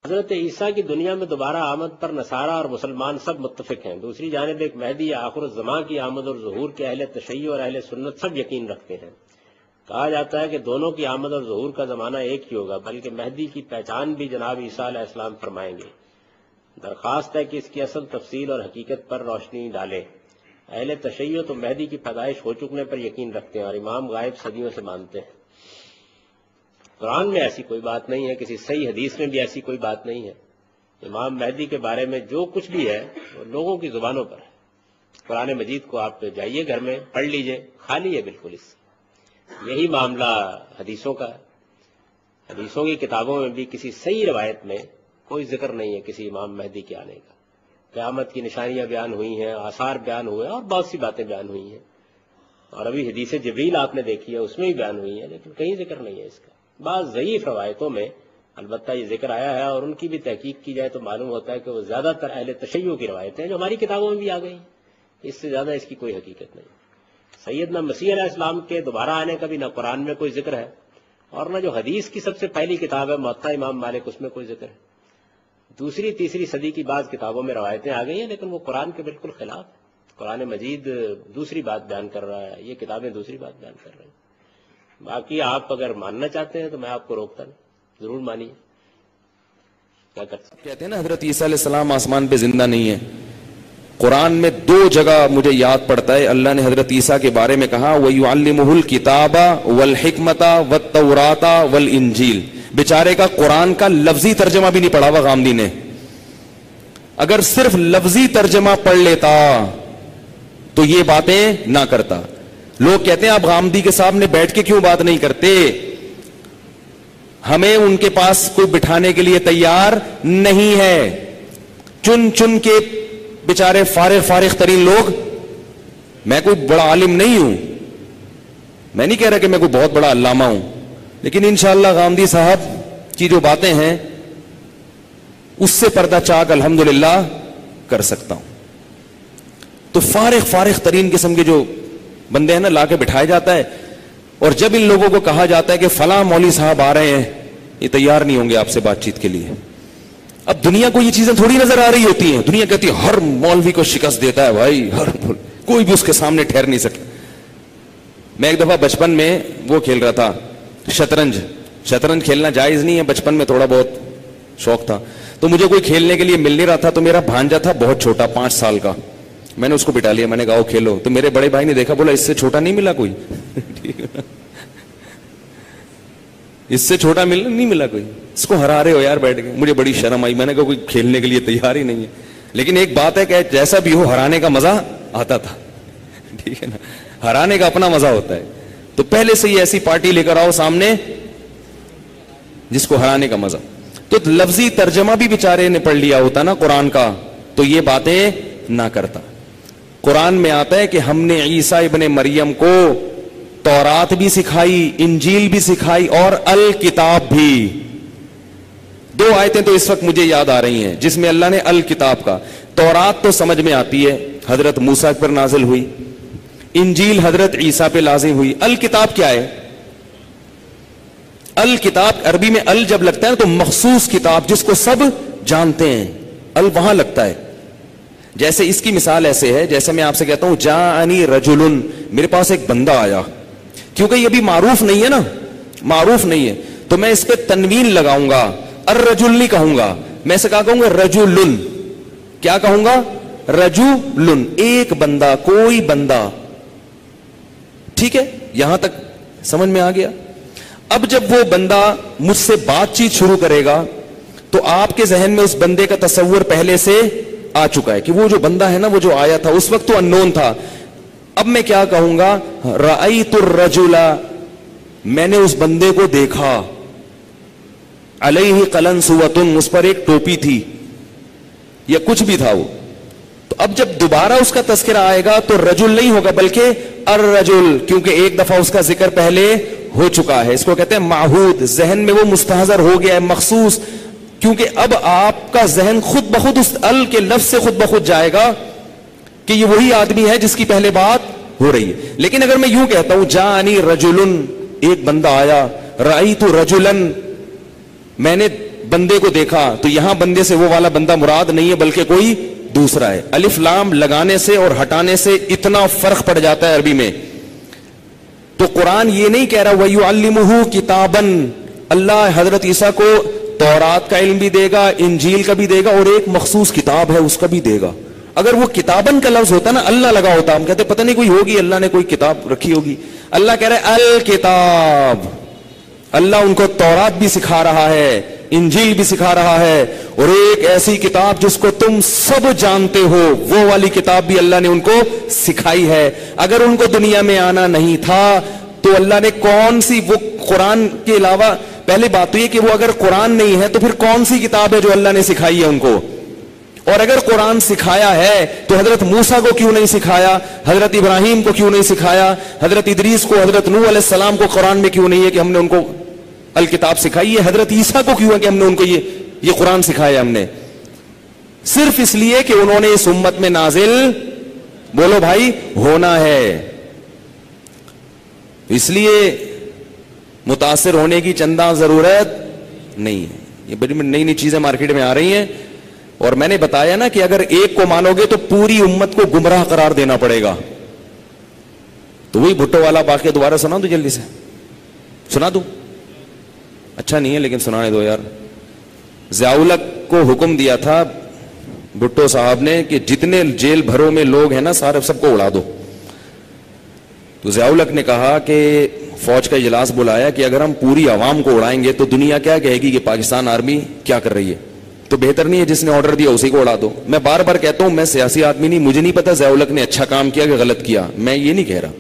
حضرت عیسیٰ کی دنیا میں دوبارہ آمد پر نصارہ اور مسلمان سب متفق ہیں. دوسری جانب ایک مہدی آخر الزمان کی آمد اور ظہور کے اہل تشیع اور اہل سنت سب یقین رکھتے ہیں. کہا جاتا ہے کہ دونوں کی آمد اور ظہور کا زمانہ ایک ہی ہوگا، بلکہ مہدی کی پہچان بھی جناب عیسیٰ علیہ السلام فرمائیں گے. درخواست ہے کہ اس کی اصل تفصیل اور حقیقت پر روشنی ڈالیں. اہل تشیع تو مہدی کی پیدائش ہو چکنے پر یقین رکھتے ہیں اور امام غائب صدیوں سے مانتے ہیں. قرآن میں ایسی کوئی بات نہیں ہے، کسی صحیح حدیث میں بھی ایسی کوئی بات نہیں ہے. امام مہدی کے بارے میں جو کچھ بھی ہے وہ لوگوں کی زبانوں پر ہے. قرآن مجید کو آپ جائیے گھر میں پڑھ لیجئے، خالی ہے بالکل اس سے. یہی معاملہ حدیثوں کا ہے. حدیثوں کی کتابوں میں بھی کسی صحیح روایت میں کوئی ذکر نہیں ہے کسی امام مہدی کے آنے کا. قیامت کی نشانیاں بیان ہوئی ہیں، آثار بیان ہوئے ہیں اور بہت سی باتیں بیان ہوئی ہیں، اور ابھی حدیث جبریل آپ نے دیکھی ہے اس میں بھی بیان ہوئی ہیں، لیکن کہیں ذکر نہیں ہے اس کا. بعض ضعیف روایتوں میں البتہ یہ ذکر آیا ہے، اور ان کی بھی تحقیق کی جائے تو معلوم ہوتا ہے کہ وہ زیادہ تر اہل تشیع کی روایتیں ہیں جو ہماری کتابوں میں بھی آ گئی ہیں. اس سے زیادہ اس کی کوئی حقیقت نہیں. سیدنا مسیح علیہ السلام کے دوبارہ آنے کا بھی نہ قرآن میں کوئی ذکر ہے، اور نہ جو حدیث کی سب سے پہلی کتاب ہے موطا امام مالک اس میں کوئی ذکر ہے. دوسری تیسری صدی کی بعض کتابوں میں روایتیں آ گئی ہیں، لیکن وہ قرآن کے بالکل خلاف ہے. قرآن مجید دوسری بات بیان کر رہا ہے، یہ کتابیں دوسری بات بیان کر رہی ہیں. باقی آپ اگر ماننا چاہتے ہیں تو میں آپ کو روکتا نہیں، ضرور مانیے. کیا کرتے کہتے ہیں نا حضرت عیسیٰ علیہ السلام آسمان پہ زندہ نہیں ہے. قرآن میں 2 جگہ مجھے یاد پڑتا ہے اللہ نے حضرت عیسیٰ کے بارے میں کہا وَيُعَلِّمُهُ الْكِتَابَ وَالْحِكْمَةَ وَالتَّوْرَاةَ وَالْإِنْجِيلَ. بیچارے کا قرآن کا لفظی ترجمہ بھی نہیں پڑھا ہوا غامدی نے. اگر صرف لفظی ترجمہ پڑھ لیتا تو یہ باتیں نہ کرتا. لوگ کہتے ہیں آپ غامدی کے سامنے بیٹھ کے کیوں بات نہیں کرتے؟ ہمیں ان کے پاس کوئی بٹھانے کے لیے تیار نہیں ہے. چن چن کے بیچارے فارغ ترین لوگ. میں کوئی بڑا عالم نہیں ہوں، میں نہیں کہہ رہا کہ میں کوئی بہت بڑا علامہ ہوں، لیکن انشاءاللہ غامدی صاحب کی جو باتیں ہیں اس سے پردہ چاک الحمدللہ کر سکتا ہوں. تو فارغ ترین قسم کے جو بندے ہیں نا لا کے بٹھایا جاتا ہے، اور جب ان لوگوں کو کہا جاتا ہے کہ فلاں مولوی صاحب آ رہے ہیں، یہ تیار نہیں ہوں گے آپ سے بات چیت کے لیے. اب دنیا کو یہ چیزیں تھوڑی نظر آ رہی ہوتی ہیں. دنیا کہتی ہے ہر مولوی کو شکست دیتا ہے بھائی، ہر کوئی بھی اس کے سامنے ٹھہر نہیں سکتا. میں ایک دفعہ بچپن میں وہ کھیل رہا تھا شطرنج کھیلنا جائز نہیں ہے، بچپن میں تھوڑا بہت شوق تھا، تو مجھے کوئی کھیلنے کے لیے مل نہیں رہا تھا. تو میرا بھانجا تھا بہت چھوٹا 5 سال کا، میں نے اس کو بٹھا لیا، میں نے کہا وہ کھیلو. تو میرے بڑے بھائی نے دیکھا، بولا اس سے چھوٹا نہیں ملا کوئی اس سے چھوٹا نہیں ملا کوئی، اس کو ہرا رہے ہو یار بیٹھ کے. مجھے بڑی شرم آئی، میں نے کہا کوئی کھیلنے کے لیے تیار ہی نہیں ہے. لیکن ایک بات ہے کہ جیسا بھی ہو ہرانے کا مزہ آتا تھا، ٹھیک ہے نا، ہرانے کا اپنا مزہ ہوتا ہے. تو پہلے سے ہی ایسی پارٹی لے کر آؤ سامنے جس کو ہرانے کا مزہ. تو لفظی ترجمہ بھی بیچارے نے پڑھ لیا ہوتا نا قرآن کا تو یہ باتیں نہ کرتا. قرآن میں آتا ہے کہ ہم نے عیسیٰ ابن مریم کو تورات بھی سکھائی، انجیل بھی سکھائی اور الکتاب بھی. 2 آیتیں تو اس وقت مجھے یاد آ رہی ہیں جس میں اللہ نے الکتاب کا. تورات تو سمجھ میں آتی ہے، حضرت موسیٰ پر نازل ہوئی. انجیل حضرت عیسیٰ پہ لازم ہوئی. الکتاب کیا ہے؟ الکتاب عربی میں ال جب لگتا ہے تو مخصوص کتاب جس کو سب جانتے ہیں، ال وہاں لگتا ہے. جیسے اس کی مثال ایسے ہے جیسے میں آپ سے کہتا ہوں جاءنی رجل، میرے پاس ایک بندہ آیا. کیونکہ یہ بھی معروف نہیں ہے نا، معروف نہیں ہے تو میں اس پہ تنوین لگاؤں گا. الرجل نہیں کہوں گا، میں اسے کہا کہوں گا رجل. کیا کہوں گا؟ رجل، ایک بندہ، کوئی بندہ. ٹھیک ہے، یہاں تک سمجھ میں آ گیا. اب جب وہ بندہ مجھ سے بات چیت شروع کرے گا تو آپ کے ذہن میں اس بندے کا تصور پہلے سے آ چکا ہے کہ وہ جو بندہ ہے نا، وہ جو آیا تھا اس وقت تو اننون تھا. اب میں کیا کہوں گا؟ رأیت الرجل، میں نے اس بندے کو دیکھا. علیہ قلنسوۃ، اس پر ایک ٹوپی تھی یا کچھ بھی تھا وہ. تو اب جب دوبارہ اس کا تذکرہ آئے گا تو رجل نہیں ہوگا بلکہ الرجل، کیونکہ ایک دفعہ اس کا ذکر پہلے ہو چکا ہے. اس کو کہتے ہیں معہود، ذہن میں وہ مستحضر ہو گیا ہے، مخصوص. کیونکہ اب آپ کا ذہن خود بخود اس ال کے لفظ سے خود بخود جائے گا کہ یہ وہی آدمی ہے جس کی پہلے بات ہو رہی ہے. لیکن اگر میں یوں کہتا ہوں جاءنی رجل، ایک بندہ آیا، رأیت رجلا، میں نے بندے کو دیکھا تو یہاں بندے سے وہ والا بندہ مراد نہیں ہے بلکہ کوئی دوسرا ہے. الف لام لگانے سے اور ہٹانے سے اتنا فرق پڑ جاتا ہے عربی میں. تو قرآن یہ نہیں کہہ رہا وَيُعَلِّمُهُ كِتَابًا, اللہ حضرت عیسیٰ کو تورات کا علم بھی دے گا, انجیل کا بھی دے گا, اور ایک مخصوص کتاب ہے اس کا بھی دے گا. اگر وہ کتابن کا لفظ ہوتا نا, اللہ لگا ہوتا, ہم کہتے پتہ نہیں کوئی ہوگی, اللہ نے کوئی کتاب رکھی ہوگی. اللہ کہہ رہا ہے الکتاب, اللہ ان کو تورات بھی سکھا رہا ہے, انجیل بھی سکھا رہا ہے, اور ایک ایسی کتاب جس کو تم سب جانتے ہو وہ والی کتاب بھی اللہ نے ان کو سکھائی ہے. اگر ان کو دنیا میں آنا نہیں تھا تو اللہ نے کون سی, وہ قرآن کے علاوہ پہلی بات تو یہ کہ وہ اگر قرآن نہیں ہے تو پھر کون سی کتاب ہے جو اللہ نے سکھائی ہے ان کو. اور اگر قرآن سکھایا ہے تو حضرت موسیٰ کو کیوں نہیں سکھایا, حضرت ابراہیم کو کیوں نہیں سکھایا, حضرت ادریس کو, حضرت نوح علیہ السلام کو قرآن میں کیوں نہیں ہے کہ ہم نے ان کو الکتاب سکھائی ہے. حضرت عیسیٰ کو کیوں ہے کہ ہم نے ان کو یہ قرآن سکھایا ہم نے, صرف اس لیے کہ انہوں نے اس امت میں نازل, بولو بھائی, ہونا ہے. اس لیے متاثر ہونے کی چندہ ضرورت نہیں ہے. یہ بڑی نئی نئی چیزیں مارکیٹ میں آ رہی ہیں, اور میں نے بتایا نا کہ اگر ایک کو مانو گے تو پوری امت کو گمراہ قرار دینا پڑے گا. تو وہی بھٹو والا واقعہ دوبارہ سنا دو, جلدی سے سنا دو, اچھا نہیں ہے لیکن سنانے دو یار. ضیاء الحق کو حکم دیا تھا بھٹو صاحب نے کہ جتنے جیل بھروں میں لوگ ہیں نا سارے سب کو اڑا دو. تو ضیاء الحق نے کہا کہ فوج کا اجلاس بلایا کہ اگر ہم پوری عوام کو اڑائیں گے تو دنیا کیا کہے گی کہ پاکستان آرمی کیا کر رہی ہے, تو بہتر نہیں ہے جس نے آرڈر دیا اسی کو اڑا دو. میں بار بار کہتا ہوں میں سیاسی آدمی نہیں, مجھے نہیں پتا ضیاء الحق نے اچھا کام کیا کہ غلط کیا, میں یہ نہیں کہہ رہا.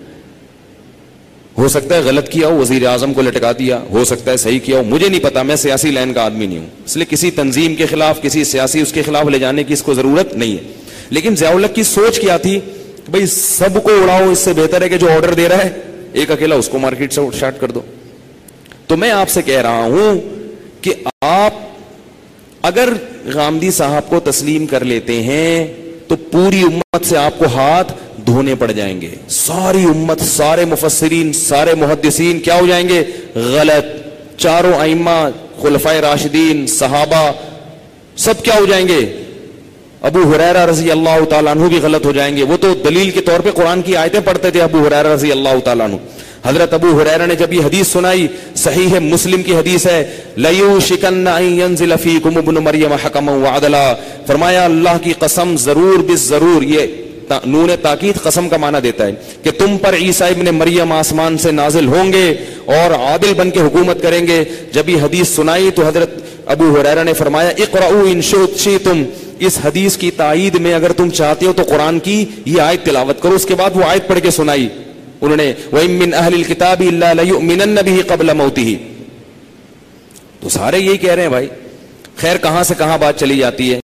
ہو سکتا ہے غلط کیا ہو, وزیر اعظم کو لٹکا دیا, ہو سکتا ہے صحیح کیا ہو, مجھے نہیں پتا, میں سیاسی لائن کا آدمی نہیں ہوں, اس لیے کسی تنظیم کے خلاف, کسی سیاسی اس کے خلاف لے جانے کی اس کو ضرورت نہیں ہے. لیکن ضیاء الحق کی سوچ کیا تھی, بھائی سب کو اڑاؤ, اس سے بہتر ہے کہ جو آرڈر دے رہا ہے ایک اکیلا اس کو مارکیٹ سے شارٹ کر دو. تو میں آپ سے کہہ رہا ہوں کہ آپ اگر غامدی صاحب کو تسلیم کر لیتے ہیں تو پوری امت سے آپ کو ہاتھ دھونے پڑ جائیں گے. ساری امت, سارے مفسرین, سارے محدثین کیا ہو جائیں گے, غلط. چاروں ائمہ, خلفائے راشدین, صحابہ, سب کیا ہو جائیں گے, ابو ہریرہ رضی اللہ تعالیٰ عنہ بھی غلط ہو جائیں گے. وہ تو دلیل کے طور پہ قرآن کی آیتیں پڑھتے تھے ابو ہریرہ رضی اللہ تعالیٰ عنہ. حضرت ابو ہریرہ نے جب یہ حدیث سنائی, صحیح مسلم کی حدیث ہے, لَيُوشِكَنَّ أَن يَنزِلَ فِيكُمُ ابْنُ مَرْيَمَ حَكَمًا وَعَدْلًا, فرمایا اللہ کی قسم, ضرور بالضرور, یہ نون تاکید قسم کا معنی دیتا ہے کہ تم پر عیسیٰ ابن مریم آسمان سے نازل ہوں گے اور عادل بن کے حکومت کریں گے. جب یہ حدیث سنائی تو حضرت ابو ہریرہ نے فرمایا اقرؤوا ان شئتم, اس حدیث کی تائید میں اگر تم چاہتے ہو تو قرآن کی یہ آیت تلاوت کرو. اس کے بعد وہ آیت پڑھ کے سنائی انہوں نے, وَإِن مِّنْ أَهْلِ الْكِتَابِ إِلَّا لَيُؤْمِنَنَّ بِهِ قَبْلَ مَوْتِهِ. تو سارے یہی کہہ رہے ہیں بھائی. خیر کہاں سے کہاں بات چلی جاتی ہے.